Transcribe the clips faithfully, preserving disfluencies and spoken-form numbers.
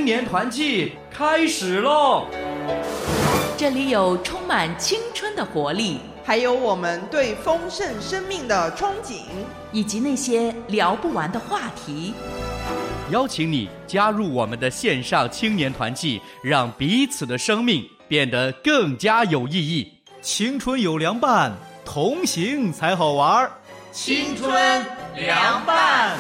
青年团契开始喽！ 这里有充满青春的活力， 还有我们对丰盛生命的憧憬， 以及那些聊不完的话题。 邀请你加入我们的线上青年团契，让彼此的生命变得更加有意义。 青春有凉拌，同行才好玩。 青春凉拌。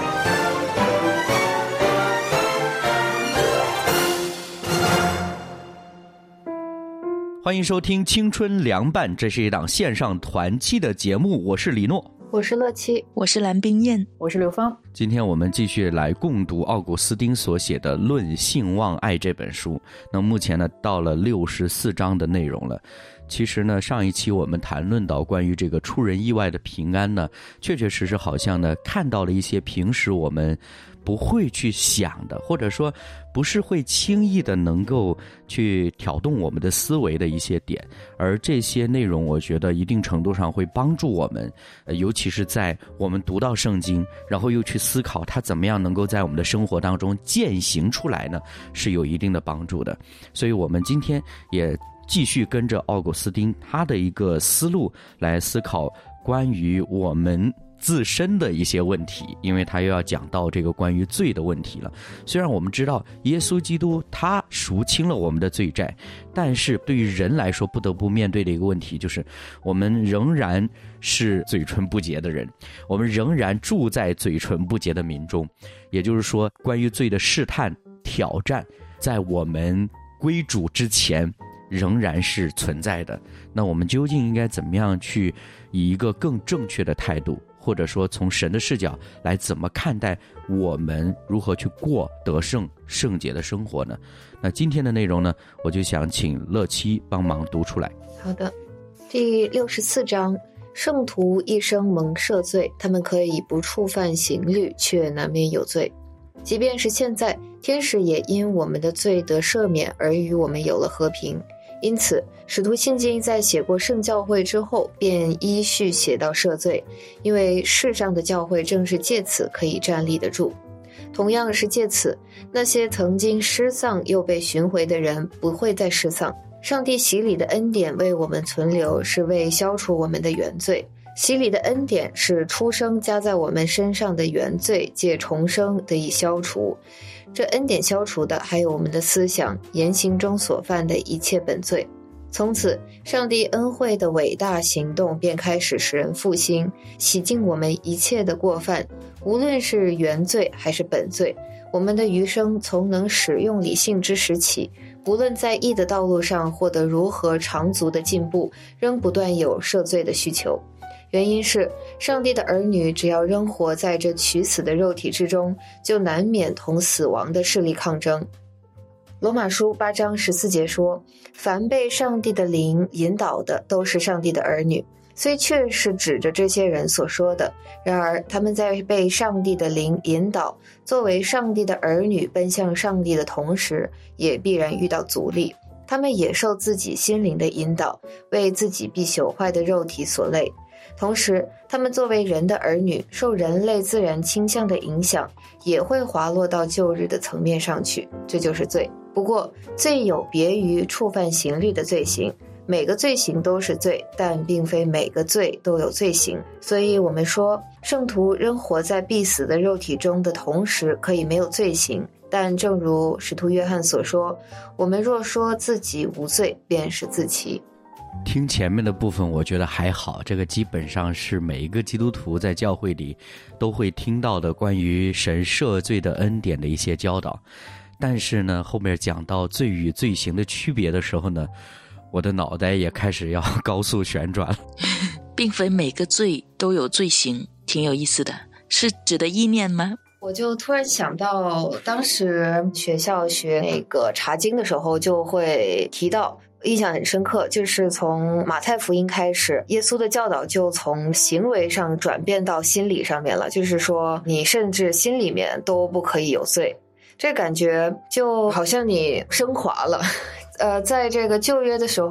欢迎收听青春凉拌，这是一档线上团契的节目，我是李诺， 我是乐七， 我是蓝冰燕， 我是刘芳。 今天我们继续来共读奥古斯丁所写的《论性望爱》这本书。那目前呢，到了六十四章的内容了。其实呢，上一期我们谈论到关于这个出人意外的平安呢，确确实实好像呢看到了一些平时我们不会去想的，或者说不是会轻易的能够去挑动我们的思维的一些点，而这些内容我觉得一定程度上会帮助我们，呃、尤其是在我们读到圣经，然后又去思考它怎么样能够在我们的生活当中践行出来呢，是有一定的帮助的。所以我们今天也继续跟着奥古斯丁他的一个思路来思考关于我们自身的一些问题，因为他又要讲到这个关于罪的问题了。虽然我们知道耶稣基督他赎清了我们的罪债，但是对于人来说不得不面对的一个问题就是我们仍然是嘴唇不洁的人，我们仍然住在嘴唇不洁的民中。也就是说，关于罪的试探挑战在我们归主之前仍然是存在的。那我们究竟应该怎么样去以一个更正确的态度，或者说从神的视角来怎么看待我们如何去过得胜圣洁的生活呢？那今天的内容呢，我就想请乐七帮忙读出来。 好的，第六十四章，圣徒一生蒙赦罪，他们可以不触犯刑律，却难免有罪。即便是现在，天使也因我们的罪得赦免而与我们有了和平。因此使徒信经在写过圣教会之后便依序写到赦罪，因为世上的教会正是借此可以站立得住。同样是借此，那些曾经失丧又被寻回的人不会再失丧。上帝洗礼的恩典为我们存留，是为消除我们的原罪。洗礼的恩典是出生加在我们身上的原罪借重生得以消除，这恩典消除的还有我们的思想言行中所犯的一切本罪。从此上帝恩惠的伟大行动便开始使人复兴，洗净我们一切的过犯，无论是原罪还是本罪。我们的余生从能使用理性之时起，无论在义的道路上获得如何长足的进步，仍不断有赦罪的需求。原因是上帝的儿女只要仍活在这取死的肉体之中，就难免同死亡的势力抗争。罗马书八章十四节说，凡被上帝的灵引导的都是上帝的儿女，虽确是指着这些人所说的，然而他们在被上帝的灵引导作为上帝的儿女奔向上帝的同时，也必然遇到阻力。他们也受自己心灵的引导，为自己必朽坏的肉体所累。同时他们作为人的儿女，受人类自然倾向的影响，也会滑落到旧日的层面上去，这就是罪。不过罪有别于触犯刑律的罪行，每个罪行都是罪，但并非每个罪都有罪行。所以我们说，圣徒仍活在必死的肉体中的同时，可以没有罪行，但正如使徒约翰所说，我们若说自己无罪，便是自欺。 听前面的部分我觉得还好，这个基本上是每一个基督徒在教会里都会听到的关于神赦罪的恩典的一些教导。但是呢，后面讲到罪与罪行的区别的时候呢，我的脑袋也开始要高速旋转了。 并非每个罪都有罪行，挺有意思的。是指的意念吗？ 我就突然想到，当时学校学那个查经的时候就会提到，印象很深刻，就是从马太福音开始，耶稣的教导就从行为上转变到心理上面了，就是说你甚至心里面都不可以有罪。这感觉就好像你升华了。呃，在这个旧约的时候，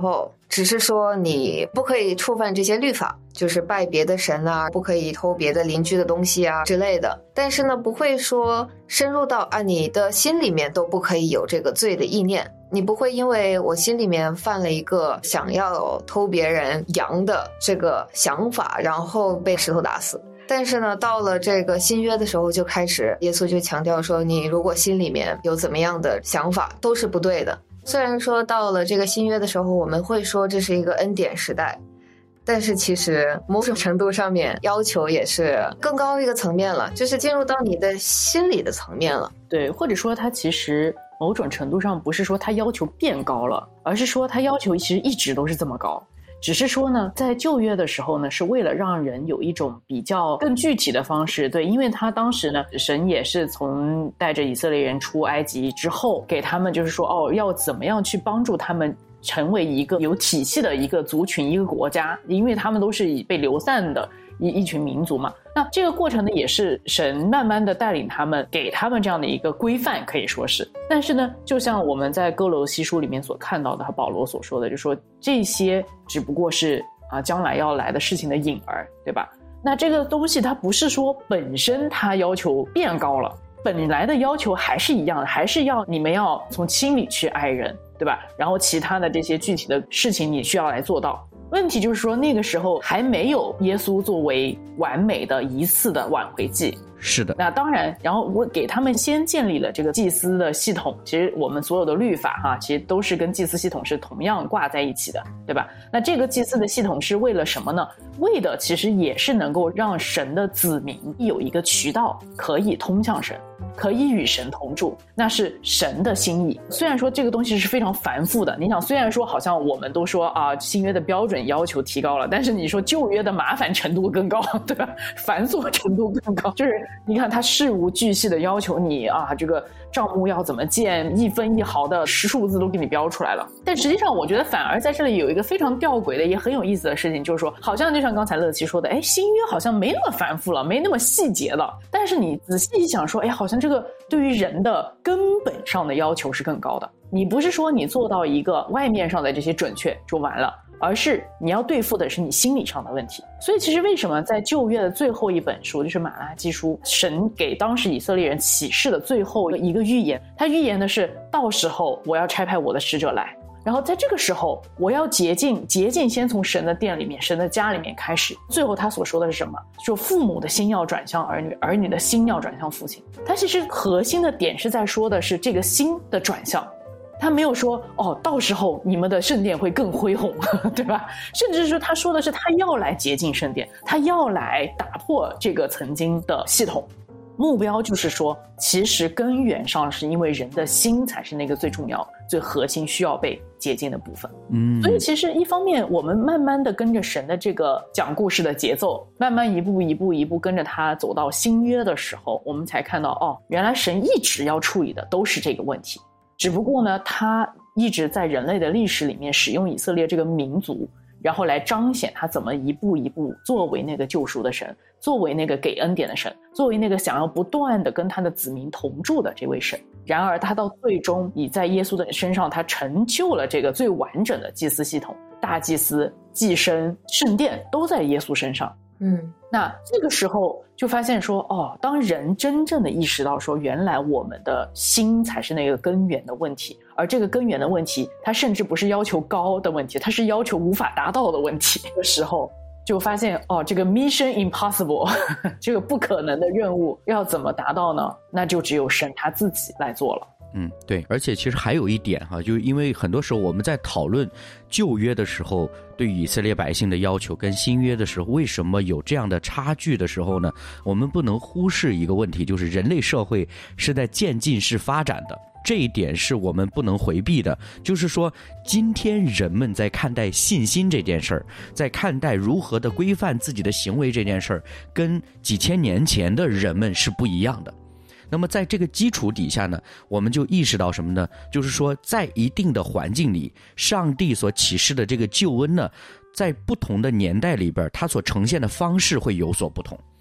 只是说你不可以触犯这些律法，就是拜别的神啊，不可以偷别的邻居的东西啊之类的。但是呢，不会说深入到啊，你的心里面都不可以有这个罪的意念。你不会因为我心里面犯了一个想要偷别人羊的这个想法，然后被石头打死。但是呢，到了这个新约的时候，就开始耶稣就强调说，你如果心里面有怎么样的想法，都是不对的。虽然说到了这个新约的时候，我们会说这是一个恩典时代，但是其实某种程度上面要求也是更高一个层面了，就是进入到你的心理的层面了。 对，或者说它其实某种程度上不是说它要求变高了，而是说它要求其实一直都是这么高。只是说呢，在旧约的时候呢，是为了让人有一种比较更具体的方式，对，因为他当时呢，神也是从带着以色列人出埃及之后，给他们就是说，哦，要怎么样去帮助他们成为一个有体系的一个族群、一个国家，因为他们都是被流散的一一群民族嘛。那这个过程呢，也是神慢慢的带领他们，给他们这样的一个规范，可以说是。但是呢，就像我们在哥罗西书里面所看到的，和保罗所说的，就是说这些只不过是啊将来要来的事情的影儿，对吧？那这个东西它不是说本身它要求变高了，本来的要求还是一样的，还是要你们要从心里去爱人，对吧？然后其他的这些具体的事情你需要来做到。问题就是说那个时候还没有耶稣作为完美的一次的挽回祭。 是的， 那当然，然后我给他们先建立了这个祭司的系统。其实我们所有的律法哈、啊，其实都是跟祭司系统是同样挂在一起的，对吧？那这个祭司的系统是为了什么呢？为的其实也是能够让神的子民有一个渠道可以通向神，可以与神同住，那是神的心意。虽然说这个东西是非常繁复的，你想，虽然说好像我们都说啊，新约的标准要求提高了，但是你说旧约的麻烦程度更高，对吧？繁琐程度更高，就是你看他事无巨细的要求你啊，这个账目要怎么建，一分一毫的数字都给你标出来了。但实际上我觉得反而在这里有一个非常吊诡的也很有意思的事情，就是说好像就像刚才乐琪说的，哎，新约好像没那么繁复了，没那么细节了，但是你仔细一想说，哎，好像这个对于人的根本上的要求是更高的。你不是说你做到一个外面上的这些准确就完了，而是你要对付的是你心理上的问题。所以其实为什么在旧约的最后一本书就是马拉基书，神给当时以色列人启示的最后一个预言，他预言的是到时候我要差派我的使者来，然后在这个时候我要洁净，洁净先从神的殿里面，神的家里面开始。最后他所说的是什么？说父母的心要转向儿女，儿女的心要转向父亲。他其实核心的点是在说的是这个心的转向，他没有说哦，到时候你们的圣殿会更恢宏，对吧？甚至是说他说的是他要来洁净圣殿，他要来打破这个曾经的系统。目标就是说，其实根源上是因为人的心才是那个最重要、最核心需要被洁净的部分。嗯，所以其实一方面我们慢慢的跟着神的这个讲故事的节奏，慢慢一步一步一步跟着他走到新约的时候，我们才看到哦，原来神一直要处理的都是这个问题。只不过呢，他一直在人类的历史里面使用以色列这个民族，然后来彰显他怎么一步一步作为那个救赎的神，作为那个给恩典的神，作为那个想要不断的跟他的子民同住的这位神。然而他到最终以在耶稣的身上，他成就了这个最完整的祭司系统，大祭司、祭牲、圣殿都在耶稣身上。嗯，那这个时候就发现说，哦，当人真正的意识到说，原来我们的心才是那个根源的问题，而这个根源的问题，它甚至不是要求高的问题，它是要求无法达到的问题的时候，就发现哦，这个 mission impossible 这个不可能的任务要怎么达到呢？那就只有神他自己来做了。 嗯，对，而且其实还有一点哈，就是因为很多时候我们在讨论旧约的时候，对于以色列百姓的要求跟新约的时候为什么有这样的差距的时候呢，我们不能忽视一个问题，就是人类社会是在渐进式发展的。这一点是我们不能回避的，就是说今天人们在看待信心这件事儿，在看待如何的规范自己的行为这件事儿，跟几千年前的人们是不一样的。那么在这个基础底下呢，我们就意识到什么呢？就是说在一定的环境里，上帝所启示的这个救恩呢，在不同的年代里边，它所呈现的方式会有所不同。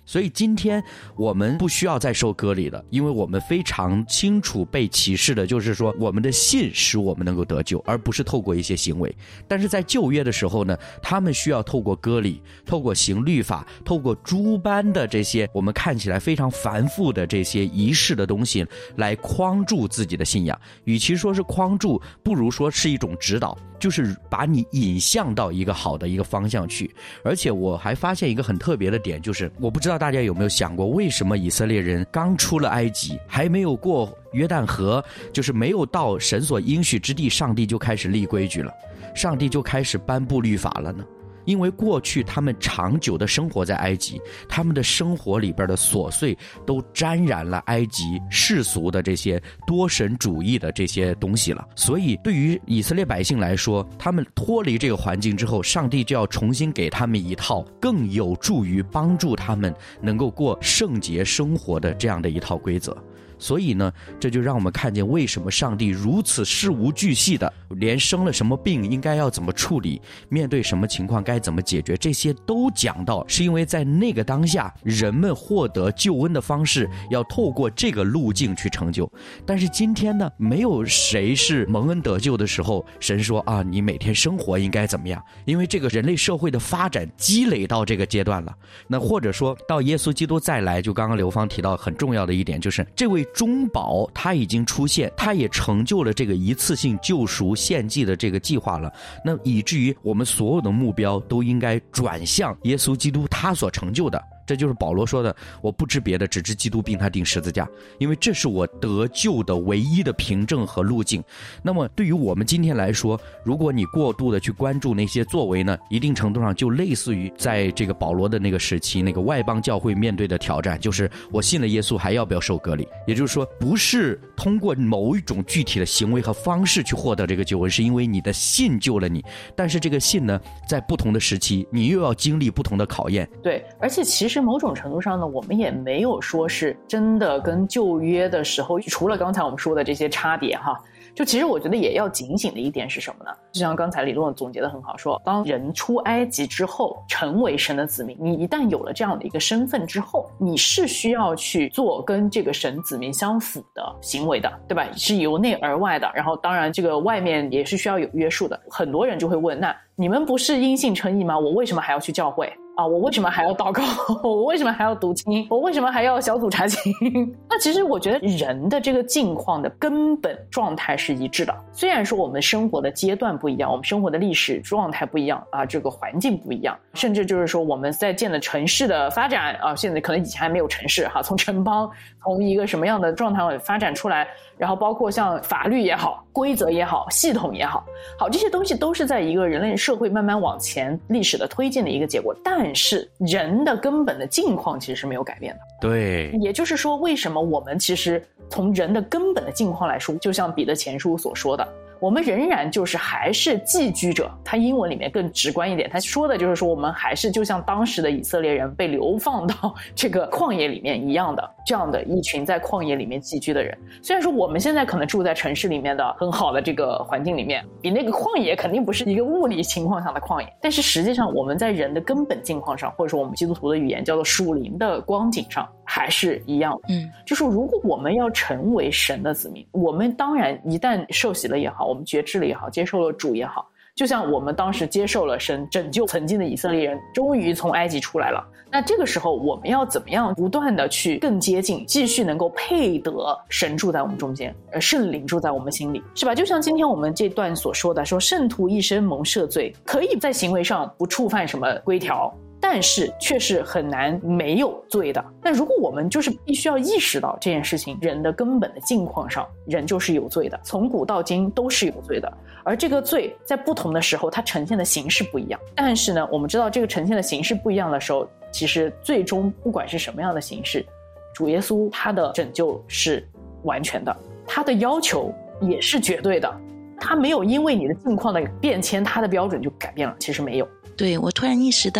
所以今天我们不需要再受割礼了，因为我们非常清楚被启示的就是说我们的信使我们能够得救，而不是透过一些行为。但是在旧约的时候呢，他们需要透过割礼，透过行律法，透过诸般的这些我们看起来非常繁复的这些仪式的东西来框住自己的信仰。与其说是框住，不如说是一种指导，就是把你引向到一个好的一个方向去。而且我还发现一个很特别的点，就是我不知道大家有没有想过，为什么以色列人刚出了埃及，还没有过约旦河，就是没有到神所应许之地，上帝就开始立规矩了，上帝就开始颁布律法了呢？因为过去他们长久的生活在埃及，他们的生活里边的琐碎都沾染了埃及世俗的这些多神主义的这些东西了。所以对于以色列百姓来说，他们脱离这个环境之后，上帝就要重新给他们一套更有助于帮助他们能够过圣洁生活的这样的一套规则。所以呢，这就让我们看见为什么上帝如此事无巨细的，连生了什么病应该要怎么处理，面对什么情况该怎么解决，这些都讲到，是因为在那个当下，人们获得救恩的方式要透过这个路径去成就。但是今天呢，没有谁是蒙恩得救的时候神说啊，你每天生活应该怎么样，因为这个人类社会的发展积累到这个阶段了。那或者说到耶稣基督再来，就刚刚刘芳提到很重要的一点，就是这位中保他已经出现，他也成就了这个一次性救赎献祭的这个计划了，那以至于我们所有的目标都应该转向耶稣基督他所成就的。这就是保罗说的，我不知别的，只知基督并他钉十字架，因为这是我得救的唯一的凭证和路径。那么对于我们今天来说，如果你过度的去关注那些作为呢，一定程度上就类似于在这个保罗的那个时期，那个外邦教会面对的挑战，就是我信了耶稣还要不要受割礼。也就是说，不是通过某一种具体的行为和方式去获得这个救恩，是因为你的信救了你。但是这个信呢，在不同的时期你又要经历不同的考验。 对，而且其实某种程度上呢，我们也没有说是真的跟旧约的时候，除了刚才我们说的这些差别哈，就其实我觉得也要警醒的一点是什么呢？就像刚才李论总结的很好，说当人出埃及之后成为神的子民，你一旦有了这样的一个身份之后，你是需要去做跟这个神子民相符的行为的，对吧？是由内而外的，然后当然这个外面也是需要有约束的。很多人就会问，那你们不是因信称义吗？我为什么还要去教会啊？我为什么还要祷告？我为什么还要读经？我为什么还要小组查经？那其实我觉得人的这个境况的根本状态是一致的。虽然说我们生活的阶段不一样，我们生活的历史状态不一样啊，这个环境不一样，甚至就是说我们在建的城市的发展啊，现在可能以前还没有城市哈，从城邦从一个什么样的状态发展出来，然后包括像法律也好，规则也好，系统也好，好，这些东西都是在一个人类社会慢慢往前历史的推进的一个结果。但是人的根本的境况其实是没有改变的。 对， 也就是说，为什么我们其实从人的根本的境况来说，就像彼得前书所说的，我们仍然就是还是寄居者。他英文里面更直观一点，他说的就是说我们还是就像当时的以色列人被流放到这个旷野里面一样的，这样的一群在旷野里面寄居的人。虽然说我们现在可能住在城市里面的很好的这个环境里面，比那个旷野肯定不是一个物理情况下的旷野，但是实际上我们在人的根本境况上，或者说我们基督徒的语言叫做属灵的光景上，还是一样的。嗯，就是如果我们要成为神的子民，我们当然一旦受洗了也好，我们觉知了也好，接受了主也好，就像我们当时接受了神拯救曾经的以色列人，终于从埃及出来了，那这个时候我们要怎么样不断的去更接近，继续能够配得神住在我们中间，呃，圣灵住在我们心里，是吧？就像今天我们这段所说的，说圣徒一生蒙赦罪，可以在行为上不触犯什么规条，但是却是很难没有罪的。但如果我们就是必须要意识到这件事情，人的根本的境况上，人就是有罪的，从古到今都是有罪的。而这个罪在不同的时候它呈现的形式不一样，但是呢，我们知道这个呈现的形式不一样的时候，其实最终不管是什么样的形式，主耶稣他的拯救是完全的，他的要求也是绝对的，他没有因为你的境况的变迁，他的标准就改变了，其实没有。 对，我突然意识到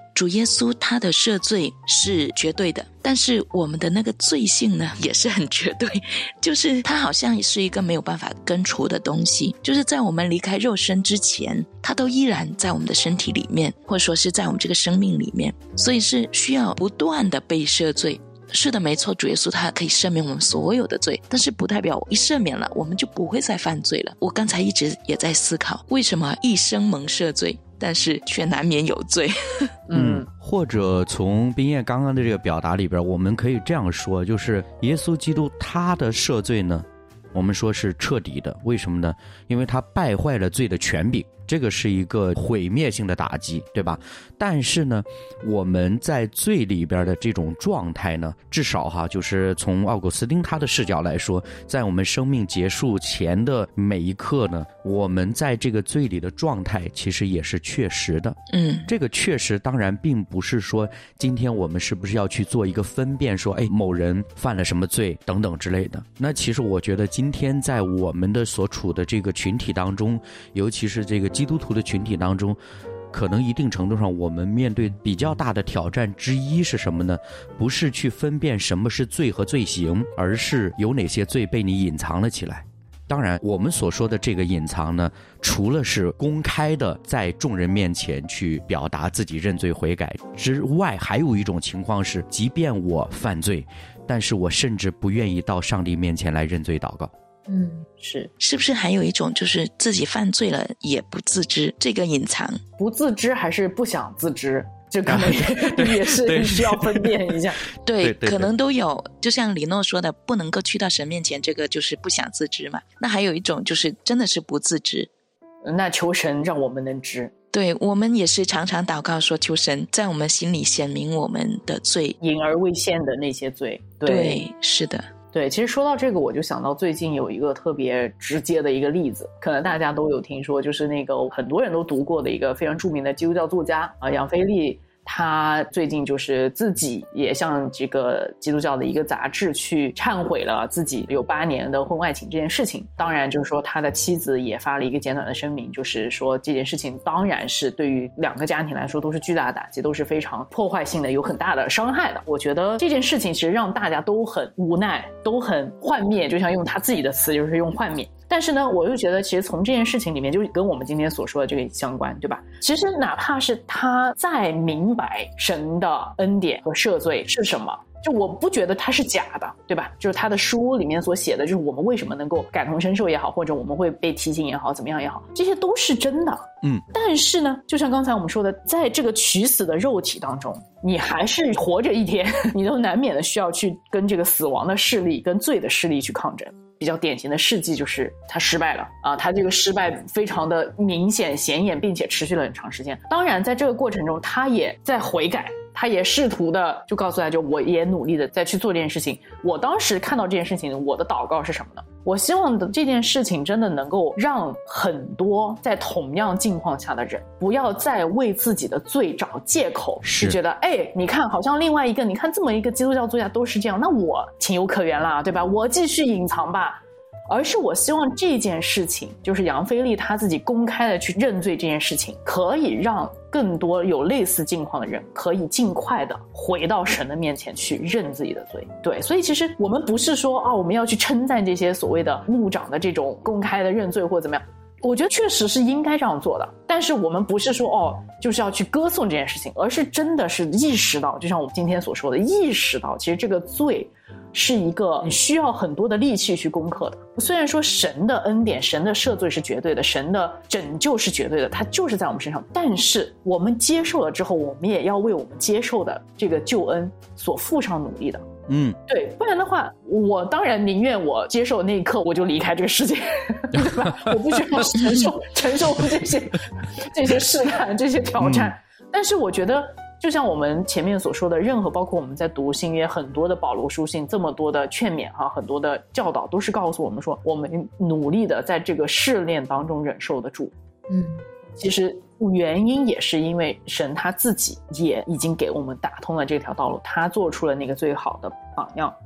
主耶稣他的赦罪是绝对的，但是我们的那个罪性呢也是很绝对，就是它好像是一个没有办法根除的东西，就是在我们离开肉身之前，它都依然在我们的身体里面，或者说是在我们这个生命里面，所以是需要不断的被赦罪。是的，没错，主耶稣他可以赦免我们所有的罪，但是不代表一赦免了我们就不会再犯罪了。我刚才一直也在思考，为什么一生蒙赦罪，但是却难免有罪。 嗯，或者从冰燕刚刚的这个表达里边，我们可以这样说，就是耶稣基督他的赦罪呢，我们说是彻底的。为什么呢？因为他败坏了罪的权柄，这个是一个毁灭性的打击，对吧？但是呢，我们在罪里边的这种状态呢，至少哈，就是从奥古斯丁他的视角来说，在我们生命结束前的每一刻呢，我们在这个罪里的状态其实也是确实的。 嗯， 这个确实当然并不是说今天我们是不是要去做一个分辨，说哎某人犯了什么罪等等之类的。那其实我觉得今天在我们的所处的这个群体当中，尤其是这个基督徒的群体当中，可能一定程度上我们面对比较大的挑战之一是什么呢？不是去分辨什么是罪和罪行，而是有哪些罪被你隐藏了起来。当然我们所说的这个隐藏呢，除了是公开的在众人面前去表达自己认罪悔改之外，还有一种情况是，即便我犯罪，但是我甚至不愿意到上帝面前来认罪祷告。 嗯， 是是不是还有一种就是自己犯罪了也不自知，这个隐藏不自知还是不想自知，这可能 也, 也是需要分辨一下。 对, 对, 对, 对， 可能都有。就像李诺说的，不能够去到神面前，这个就是不想自知嘛。那还有一种就是真的是不自知， 那求神让我们能知。 对，我们也是常常祷告说，求神在我们心里显明我们的罪， 隐而未现的那些罪。 对, 对，是的。 对，其实说到这个，我就想到最近有一个特别直接的一个例子，可能大家都有听说，就是那个很多人都读过的一个非常著名的基督教作家啊，杨腓力。他最近就是自己也向这个基督教的一个杂志去忏悔了自己有八年的婚外情这件事情。当然就是说他的妻子也发了一个简短的声明，就是说这件事情当然是对于两个家庭来说都是巨大的打击，都是非常破坏性的，有很大的伤害的。我觉得这件事情其实让大家都很无奈，都很幻灭，就像用他自己的词就是用幻灭。但是呢，我又觉得其实从这件事情里面就跟我们今天所说的这个相关，对吧？其实哪怕是他再明白神的恩典和赦罪是什么，就我不觉得它是假的，对吧？就是他的书里面所写的，就是我们为什么能够感同身受也好，或者我们会被提醒也好，怎么样也好，这些都是真的。 嗯， 但是呢，就像刚才我们说的，在这个取死的肉体当中，你还是活着一天，你都难免的需要去跟这个死亡的势力、跟罪的势力去抗争。比较典型的事迹就是他失败了啊，他这个失败非常的明显显眼，并且持续了很长时间。当然在这个过程中他也在悔改，他也试图的就告诉大家，就我也努力的再去做这件事情。我当时看到这件事情，我的祷告是什么呢？我希望的这件事情真的能够让很多在同样境况下的人不要再为自己的罪找借口，是觉得哎，你看好像另外一个，你看这么一个基督教作家都是这样，那我情有可原啦，对吧？我继续隐藏吧。而是我希望这件事情，就是杨腓力他自己公开的去认罪这件事情，可以让更多有类似境况的人可以尽快的回到神的面前去认自己的罪。对，所以其实我们不是说啊，我们要去称赞这些所谓的牧长的这种公开的认罪或者怎么样，我觉得确实是应该这样做的，但是我们不是说哦，就是要去歌颂这件事情，而是真的是意识到，就像我们今天所说的，意识到其实这个罪是一个你需要很多的力气去攻克的。虽然说神的恩典、神的赦罪是绝对的，神的拯救是绝对的，它就是在我们身上，但是我们接受了之后，我们也要为我们接受的这个救恩所付上努力的。 嗯， 对，不然的话，我当然宁愿我接受那一刻我就离开这个世界，对吧？我不需要承受承受这些这些试探、这些挑战。嗯、但是我觉得，就像我们前面所说的，任何包括我们在读新约很多的保罗书信，这么多的劝勉哈、啊，很多的教导，都是告诉我们说，我们努力的在这个试炼当中忍受得住。 嗯， 其实原因也是因为神他自己也已经给我们打通了这条道路，他做出了那个最好的榜样。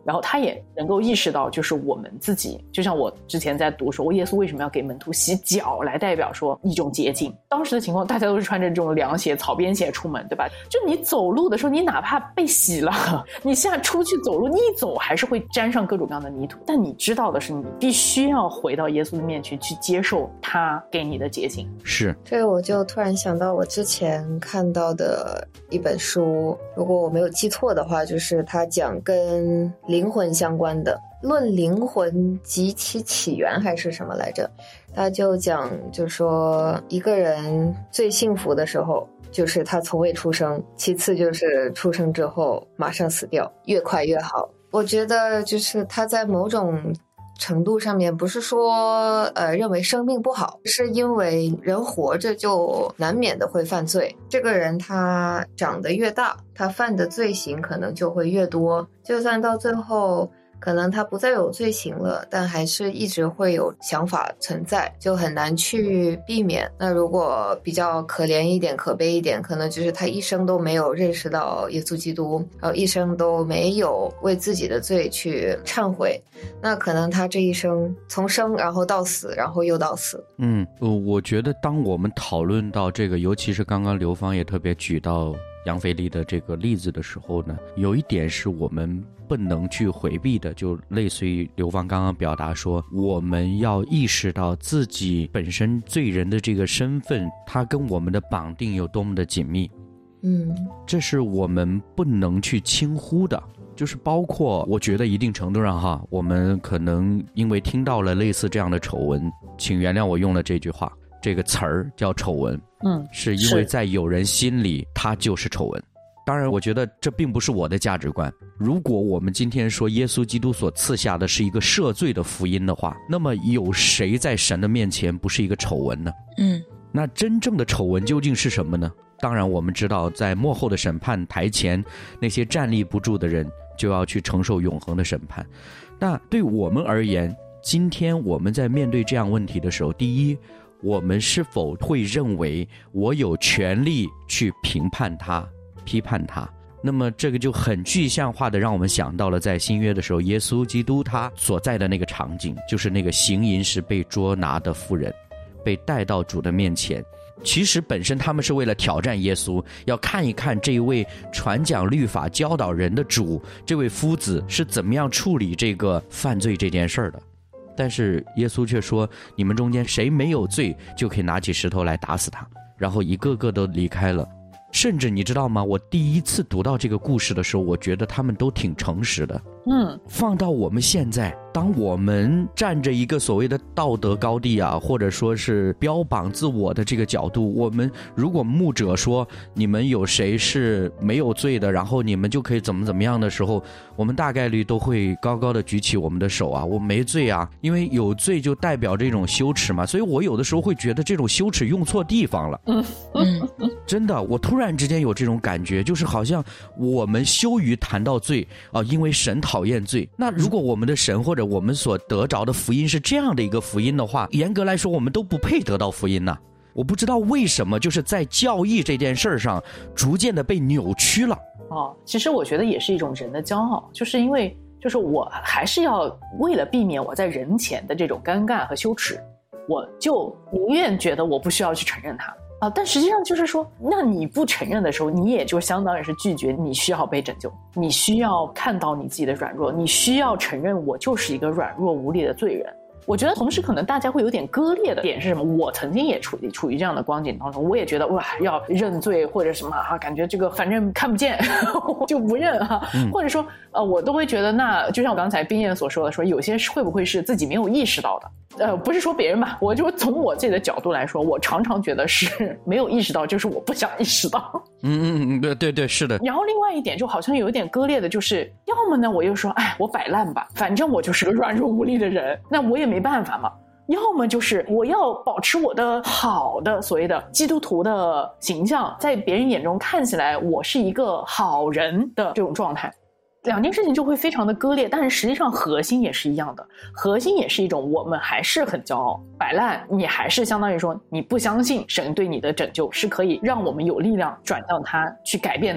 然后他也能够意识到，就是我们自己，就像我之前在读说，耶稣为什么要给门徒洗脚，来代表说一种洁净。当时的情况，大家都是穿着这种凉鞋、草编鞋出门，对吧？就你走路的时候，你哪怕被洗了，你现在出去走路，你一走还是会沾上各种各样的泥土。但你知道的是，你必须要回到耶稣的面前去接受他给你的洁净。 是， 这个我就突然想到我之前看到的一本书，如果我没有记错的话，就是他讲跟灵魂相关的，论灵魂及其起源还是什么来着，他就讲就是说一个人最幸福的时候就是他从未出生，其次就是出生之后马上死掉，越快越好。我觉得就是他在某种程度上面不是说呃认为生命不好，是因为人活着就难免的会犯罪，这个人他长得越大，他犯的罪行可能就会越多，就算到最后可能他不再有罪行了，但还是一直会有想法存在，就很难去避免。那如果比较可怜一点可悲一点，可能就是他一生都没有认识到耶稣基督，然后一生都没有为自己的罪去忏悔，那可能他这一生从生然后到死然后又到死。 嗯，我觉得当我们讨论到这个，尤其是刚刚刘芳也特别举到杨腓力的这个例子的时候呢，有一点是我们不能去回避的，就类似于刘芳刚刚表达说，我们要意识到自己本身罪人的这个身份，它跟我们的绑定有多么的紧密。 嗯， 这是我们不能去轻忽的。就是包括我觉得一定程度上哈，我们可能因为听到了类似这样的丑闻，请原谅我用了这句话，这个词儿叫丑闻， 嗯， 是因为在有人心里它就是丑闻。当然我觉得这并不是我的价值观，如果我们今天说耶稣基督所赐下的是一个赦罪的福音的话，那么有谁在神的面前不是一个丑闻呢？ 嗯， 那真正的丑闻究竟是什么呢？当然我们知道在末后的审判台前，那些站立不住的人就要去承受永恒的审判。那对我们而言，今天我们在面对这样问题的时候，第一，我们是否会认为我有权利去评判他、批判他？那么这个就很具象化的让我们想到了在新约的时候，耶稣基督他所在的那个场景，就是那个行淫时被捉拿的妇人被带到主的面前。其实本身他们是为了挑战耶稣，要看一看这一位传讲律法教导人的主，这位夫子是怎么样处理这个犯罪这件事儿的。但是耶稣却说，你们中间谁没有罪，就可以拿起石头来打死他，然后一个个都离开了。甚至你知道吗，我第一次读到这个故事的时候，我觉得他们都挺诚实的。 嗯， 放到我们现在，当我们站着一个所谓的道德高地啊，或者说是标榜自我的这个角度，我们如果牧者说你们有谁是没有罪的，然后你们就可以怎么怎么样的时候，我们大概率都会高高的举起我们的手啊，我没罪啊，因为有罪就代表这种羞耻嘛，所以我有的时候会觉得这种羞耻用错地方了。 嗯嗯， 真的，我突然之间有这种感觉，就是好像我们羞于谈到罪啊、呃，因为神讨厌罪。那如果我们的神或者我们所得着的福音是这样的一个福音的话，严格来说我们都不配得到福音呢。我不知道为什么就是在教义这件事上逐渐的被扭曲了。 哦，其实我觉得也是一种人的骄傲，就是因为就是我还是要为了避免我在人前的这种尴尬和羞耻，我就宁愿觉得我不需要去承认它啊，但实际上就是说，那你不承认的时候，你也就相当于是拒绝你需要被拯救，你需要看到你自己的软弱，你需要承认我就是一个软弱无力的罪人。我觉得同时可能大家会有点割裂的点是什么，我曾经也处于处于这样的光景当中，我也觉得哇要认罪或者什么啊，感觉这个反正看不见就不认啊、嗯、或者说呃我都会觉得，那就像我刚才冰燕所说的，说有些会不会是自己没有意识到的，呃不是说别人吧，我就从我自己的角度来说，我常常觉得是没有意识到，就是我不想意识到。 嗯嗯嗯，对对对，是的。 然后另外一点就好像有一点割裂的，就是要么呢我又说哎我摆烂吧，反正我就是个软弱无力的人，那我也没办法嘛。要么就是我要保持我的好的所谓的基督徒的形象，在别人眼中看起来我是一个好人的这种状态，两件事情就会非常的割裂。但是实际上核心也是一样的，核心也是一种我们还是很骄傲摆烂，你还是相当于说你不相信神对你的拯救是可以让我们有力量转向他去改变的，你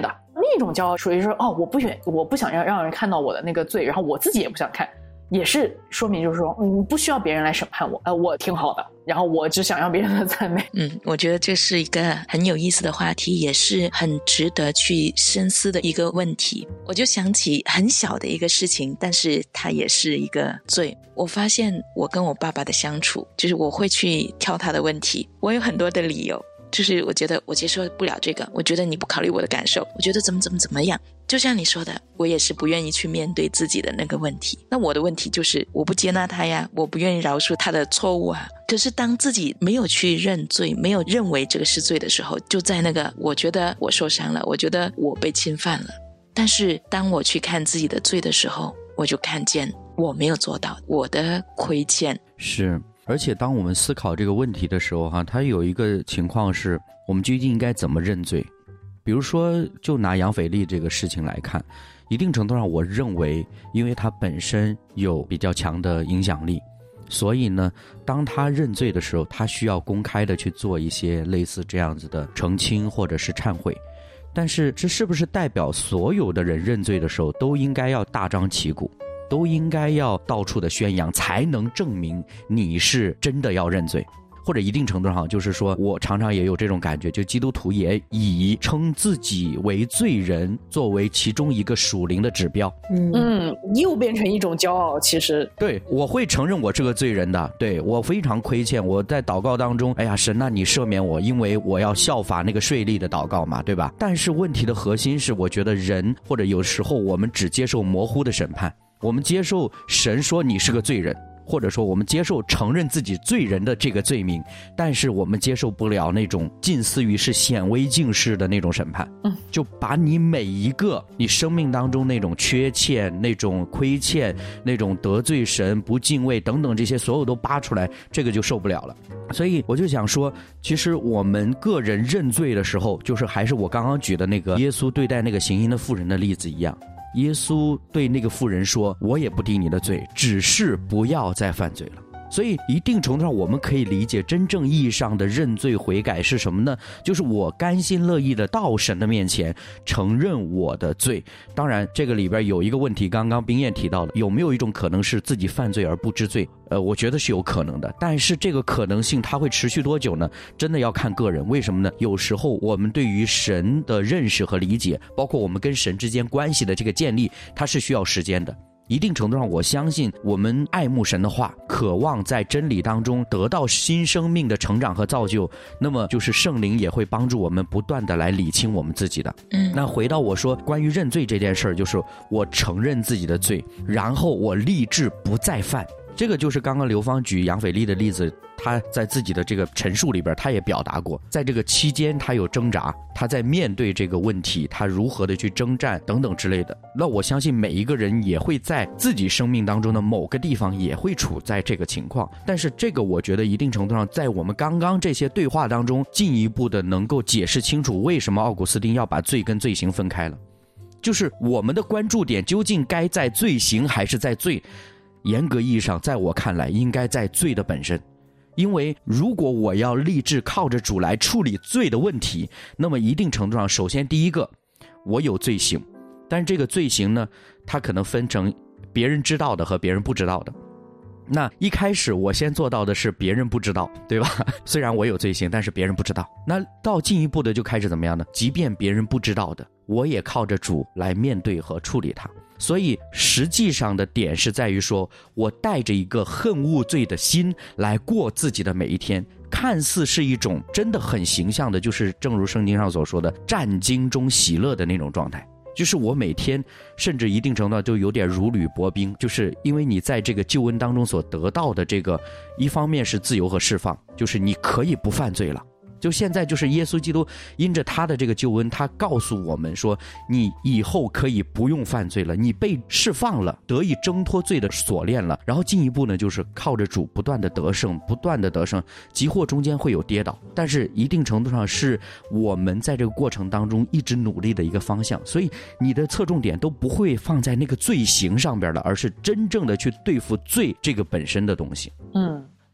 一种骄傲，属于说哦，我不愿我不想让让人看到我的那个罪，然后我自己也不想看，也是说明就是说，嗯，不需要别人来审判我，呃，我挺好的，然后我只想要别人的赞美。 嗯，我觉得这是一个很有意思的话题，也是很值得去深思的一个问题。我就想起很小的一个事情，但是它也是一个罪。我发现我跟我爸爸的相处，就是我会去挑他的问题，我有很多的理由。就是我觉得我接受不了这个，我觉得你不考虑我的感受，我觉得怎么怎么怎么样。就像你说的，我也是不愿意去面对自己的那个问题。那我的问题就是我不接纳他呀，我不愿意饶恕他的错误啊。可是当自己没有去认罪，没有认为这个是罪的时候，就在那个我觉得我受伤了，我觉得我被侵犯了。但是当我去看自己的罪的时候，我就看见我没有做到，我的亏欠。 是，而且当我们思考这个问题的时候哈，它有一个情况是我们究竟应该怎么认罪。比如说就拿杨斐丽这个事情来看，一定程度上我认为因为他本身有比较强的影响力，所以呢当他认罪的时候，他需要公开的去做一些类似这样子的澄清或者是忏悔。但是这是不是代表所有的人认罪的时候都应该要大张旗鼓，都应该要到处的宣扬，才能证明你是真的要认罪？或者一定程度上就是说，我常常也有这种感觉，就基督徒也以称自己为罪人作为其中一个属灵的指标。 嗯，又变成一种骄傲。其实对，我会承认我是个罪人的，对，我非常亏欠，我在祷告当中，哎呀神，那你赦免我，因为我要效法那个税吏的祷告嘛，对吧？但是问题的核心是，我觉得人或者有时候我们只接受模糊的审判，我们接受神说你是个罪人，或者说我们接受承认自己罪人的这个罪名，但是我们接受不了那种近似于是显微镜式的那种审判。嗯，就把你每一个你生命当中那种缺欠、那种亏欠、那种得罪神、不敬畏等等这些所有都扒出来，这个就受不了了。所以我就想说，其实我们个人认罪的时候，就是还是我刚刚举的那个耶稣对待那个行淫的妇人的例子一样，耶稣对那个妇人说，我也不定你的罪，只是不要再犯罪了。所以一定程度上我们可以理解真正意义上的认罪悔改是什么呢？就是我甘心乐意的到神的面前承认我的罪。当然这个里边有一个问题，刚刚冰燕提到的，有没有一种可能是自己犯罪而不知罪？呃，我觉得是有可能的，但是这个可能性它会持续多久呢？真的要看个人。为什么呢？有时候我们对于神的认识和理解，包括我们跟神之间关系的这个建立，它是需要时间的。一定程度上我相信我们爱慕神的话，渴望在真理当中得到新生命的成长和造就，那么就是圣灵也会帮助我们不断的来理清我们自己的。嗯，那回到我说关于认罪这件事儿，就是我承认自己的罪，然后我立志不再犯。这个就是刚刚刘芳举杨斐丽的例子，他在自己的这个陈述里边他也表达过，在这个期间他有挣扎，他在面对这个问题，他如何的去征战等等之类的。那我相信每一个人也会在自己生命当中的某个地方也会处在这个情况，但是这个我觉得一定程度上在我们刚刚这些对话当中进一步的能够解释清楚为什么奥古斯丁要把罪跟罪行分开了，就是我们的关注点究竟该在罪行还是在罪。严格意义上在我看来应该在罪的本身，因为如果我要立志靠着主来处理罪的问题，那么一定程度上首先第一个我有罪行，但是这个罪行呢它可能分成别人知道的和别人不知道的。那一开始我先做到的是别人不知道，对吧？虽然我有罪行，但是别人不知道。那到进一步的就开始怎么样呢？即便别人不知道的，我也靠着主来面对和处理它。所以实际上的点是在于说，我带着一个恨恶罪的心来过自己的每一天，看似是一种真的很形象的，就是正如圣经上所说的战惊中喜乐的那种状态。就是我每天甚至一定程度上就有点如履薄冰，就是因为你在这个救恩当中所得到的这个，一方面是自由和释放，就是你可以不犯罪了。就现在就是耶稣基督因着他的这个救恩，他告诉我们说，你以后可以不用犯罪了，你被释放了，得以挣脱罪的锁链了。然后进一步呢，就是靠着主不断的得胜，不断的得胜，即或中间会有跌倒，但是一定程度上是我们在这个过程当中一直努力的一个方向。所以你的侧重点都不会放在那个罪行上边了，而是真正的去对付罪这个本身的东西。 嗯，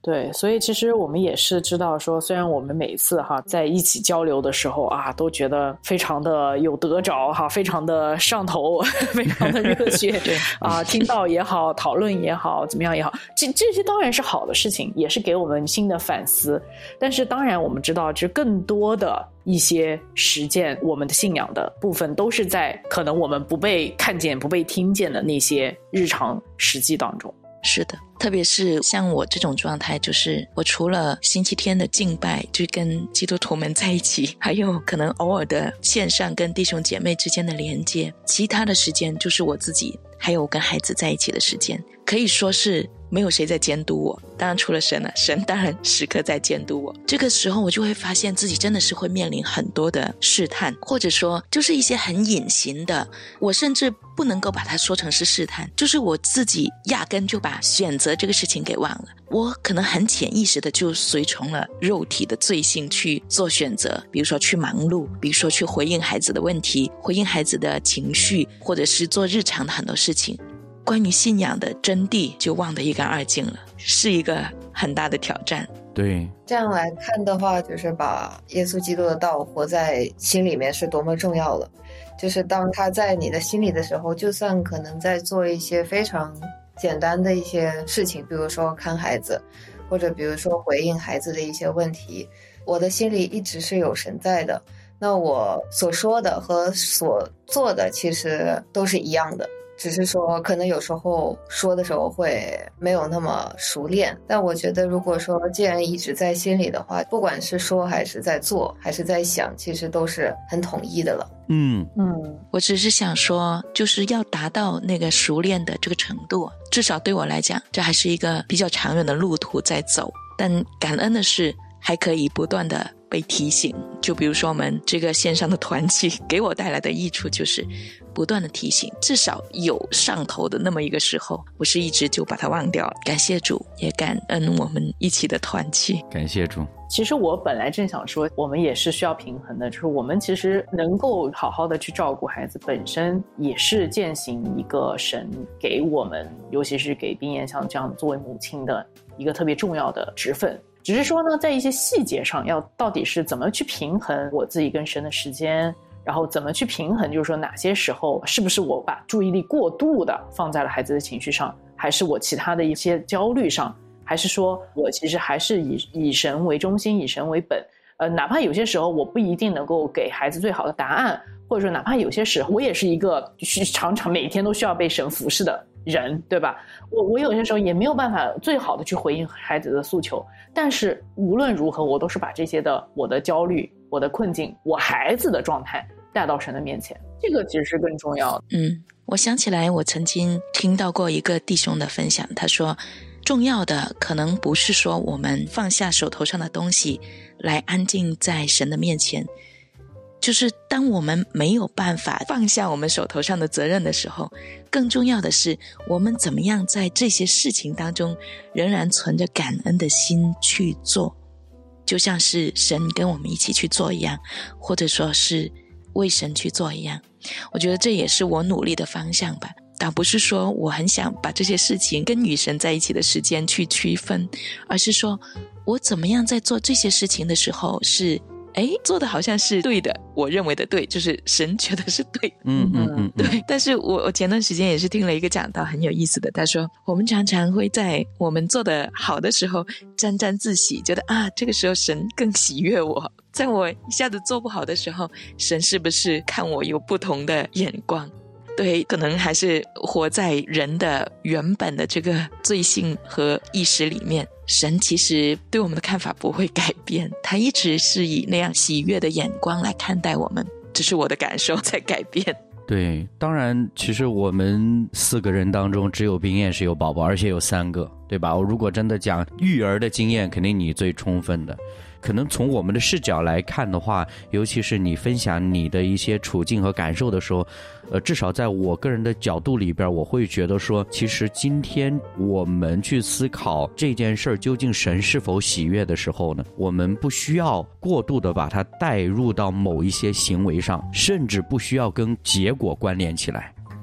对，所以其实我们也是知道说，虽然我们每次哈在一起交流的时候啊，都觉得非常的有得着哈，非常的上头，非常的热血，对啊，听到也好，讨论也好，怎么样也好，这这些当然是好的事情，也是给我们新的反思。但是当然我们知道，这更多的一些实践我们的信仰的部分，都是在可能我们不被看见、不被听见的那些日常实际当中。 是的，特别是像我这种状态，就是我除了星期天的敬拜就跟基督徒们在一起，还有可能偶尔的线上跟弟兄姐妹之间的连接，其他的时间就是我自己还有跟孩子在一起的时间，可以说是没有谁在监督我，当然除了神了，神当然时刻在监督我。这个时候我就会发现自己真的是会面临很多的试探，或者说就是一些很隐形的，我甚至不能够把它说成是试探，就是我自己压根就把选择这个事情给忘了，我可能很潜意识的就随从了肉体的罪性去做选择，比如说去忙碌，比如说去回应孩子的问题，回应孩子的情绪，或者是做日常的很多事情，关于信仰的真谛就忘得一干二净了，是一个很大的挑战。 对， 这样来看的话，就是把耶稣基督的道活在心里面是多么重要了。就是当他在你的心里的时候，就算可能在做一些非常简单的一些事情，比如说看孩子，或者比如说回应孩子的一些问题，我的心里一直是有神在的，那我所说的和所做的其实都是一样的，只是说可能有时候说的时候会没有那么熟练，但我觉得如果说既然一直在心里的话，不管是说还是在做还是在想，其实都是很统一的了。 嗯嗯，我只是想说，就是要达到那个熟练的这个程度，至少对我来讲，这还是一个比较长远的路途在走。但感恩的是，还可以不断的被提醒。就比如说我们这个线上的团契给我带来的益处，就是不断的提醒，至少有上头的那么一个时候，不是一直就把它忘掉了。感谢主，也感恩我们一起的团契。 感谢主。 其实我本来正想说，我们也是需要平衡的，就是我们其实能够好好的去照顾孩子，本身也是践行一个神给我们，尤其是给冰妍像这样作为母亲的一个特别重要的职分。只是说呢，在一些细节上，要到底是怎么去平衡我自己跟神的时间，然后怎么去平衡，就是说哪些时候是不是我把注意力过度的放在了孩子的情绪上，还是我其他的一些焦虑上，还是说我其实还是以以神为中心，以神为本。呃，哪怕有些时候我不一定能够给孩子最好的答案，或者说哪怕有些时候我也是一个常常每天都需要被神服侍的人，对吧？我我有些时候也没有办法最好的去回应孩子的诉求，但是无论如何，我都是把这些的我的焦虑、我的困境、我孩子的状态带到神的面前，这个其实是更重要的。 嗯，我想起来，我曾经听到过一个弟兄的分享，他说，重要的可能不是说我们放下手头上的东西来安静在神的面前，就是当我们没有办法放下我们手头上的责任的时候，更重要的是我们怎么样在这些事情当中仍然存着感恩的心去做，就像是神跟我们一起去做一样，或者说是为神去做一样。我觉得这也是我努力的方向吧，倒不是说我很想把这些事情跟与神在一起的时间去区分，而是说我怎么样在做这些事情的时候是诶做的好像是对的，我认为的对，就是神觉得是对的。 嗯嗯嗯， 对。但是我我前段时间也是听了一个讲道，很有意思的，他说我们常常会在我们做的好的时候沾沾自喜，觉得啊这个时候神更喜悦我，在我一下子做不好的时候，神是不是看我有不同的眼光。对，可能还是活在人的原本的这个罪性和意识里面，神其实对我们的看法不会改变，他一直是以那样喜悦的眼光来看待我们，只是我的感受在改变。 对，当然其实我们四个人当中只有冰燕是有宝宝，而且有三个，对吧？我如果真的讲育儿的经验，肯定你最充分的。可能从我们的视角来看的话，尤其是你分享你的一些处境和感受的时候，呃，至少在我个人的角度里边，我会觉得说，其实今天我们去思考这件事儿究竟神是否喜悦的时候呢，我们不需要过度的把它带入到某一些行为上，甚至不需要跟结果关联起来。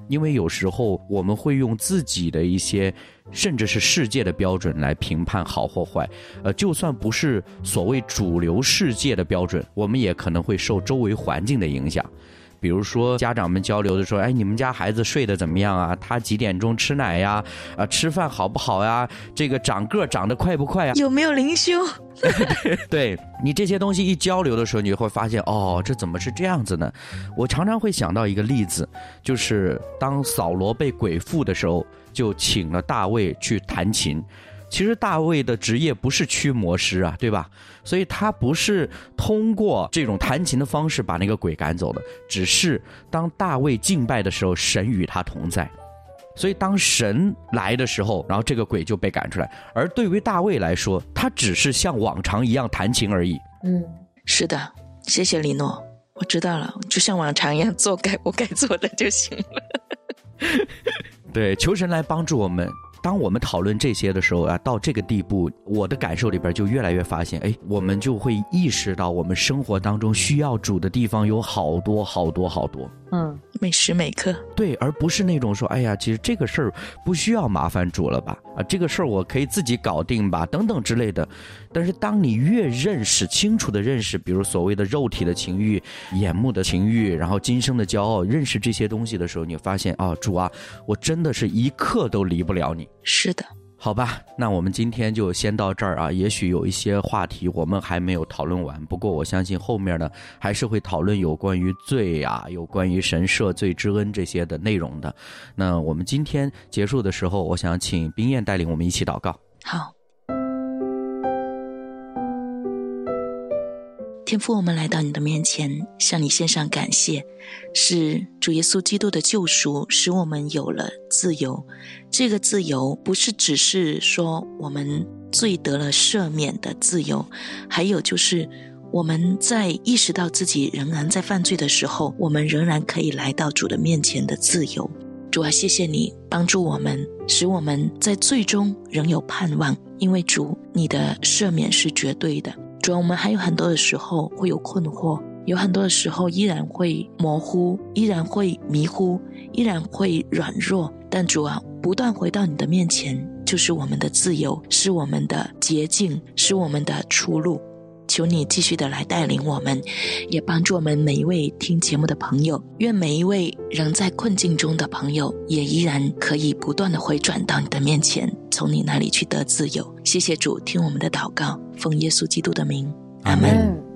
因为有时候我们会用自己的一些甚至是世界的标准来评判好或坏，呃，就算不是所谓主流世界的标准，我们也可能会受周围环境的影响。比如说家长们交流的时候，哎，你们家孩子睡得怎么样啊？他几点钟吃奶呀？啊，吃饭好不好呀？这个长个长得快不快啊？ 有没有灵修？ 对，你这些东西一交流的时候，你就会发现，哦，这怎么是这样子呢？我常常会想到一个例子，就是当扫罗被鬼附的时候，就请了大卫去弹琴。其实大卫的职业不是驱魔师啊，对吧？所以他不是通过这种弹琴的方式把那个鬼赶走的，只是当大卫敬拜的时候，神与他同在。所以当神来的时候，然后这个鬼就被赶出来。而对于大卫来说，他只是像往常一样弹琴而已。 嗯，是的，谢谢李诺，我知道了，就像往常一样做该我该做的就行了。 对，求神来帮助我们。当我们讨论这些的时候啊，到这个地步，我的感受里边就越来越发现，哎，我们就会意识到我们生活当中需要主的地方有好多好多好多。 嗯，每时每刻。 对，而不是那种说，哎呀，其实这个事儿不需要麻烦主了吧？啊，这个事儿我可以自己搞定吧？等等之类的。但是当你越认识清楚的认识，比如所谓的肉体的情欲、眼目的情欲，然后今生的骄傲，认识这些东西的时候，你发现啊，主啊，我真的是一刻都离不了你。 是的。 好吧，那我们今天就先到这儿啊。也许有一些话题我们还没有讨论完，不过我相信后面呢还是会讨论有关于罪啊，有关于神赦罪之恩这些的内容的。那我们今天结束的时候，我想请冰燕带领我们一起祷告。 好。天父，我们来到你的面前，向你献上感谢，是主耶稣基督的救赎使我们有了自由。这个自由不是只是说我们罪得了赦免的自由，还有就是我们在意识到自己仍然在犯罪的时候，我们仍然可以来到主的面前的自由。主啊，谢谢你帮助我们，使我们在罪中仍有盼望，因为主，你的赦免是绝对的。主啊，我们还有很多的时候会有困惑，有很多的时候依然会模糊，依然会迷糊，依然会软弱，但主啊，不断回到你的面前就是我们的自由，是我们的捷径，是我们的出路。求你继续的来带领我们，也帮助我们每一位听节目的朋友，愿每一位仍在困境中的朋友也依然可以不断的回转到你的面前，从你那里去得自由。谢谢主，听我们的祷告，奉耶稣基督的名，阿们。